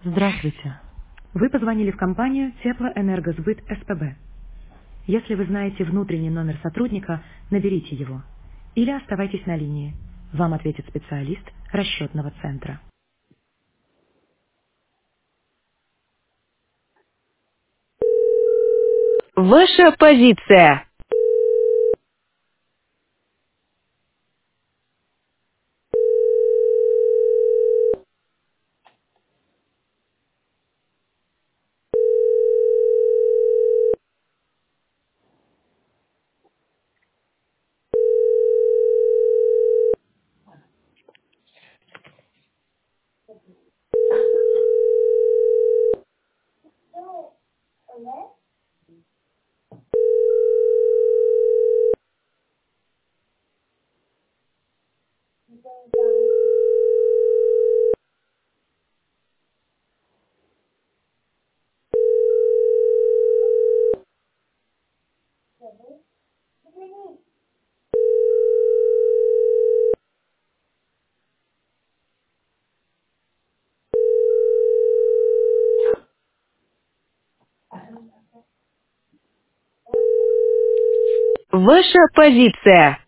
Здравствуйте. Вы позвонили в компанию Теплоэнергосбыт СПБ. Если вы знаете внутренний номер сотрудника, наберите его. Или оставайтесь на линии. Вам ответит специалист расчетного центра. Ваша позиция. Ваша позиция.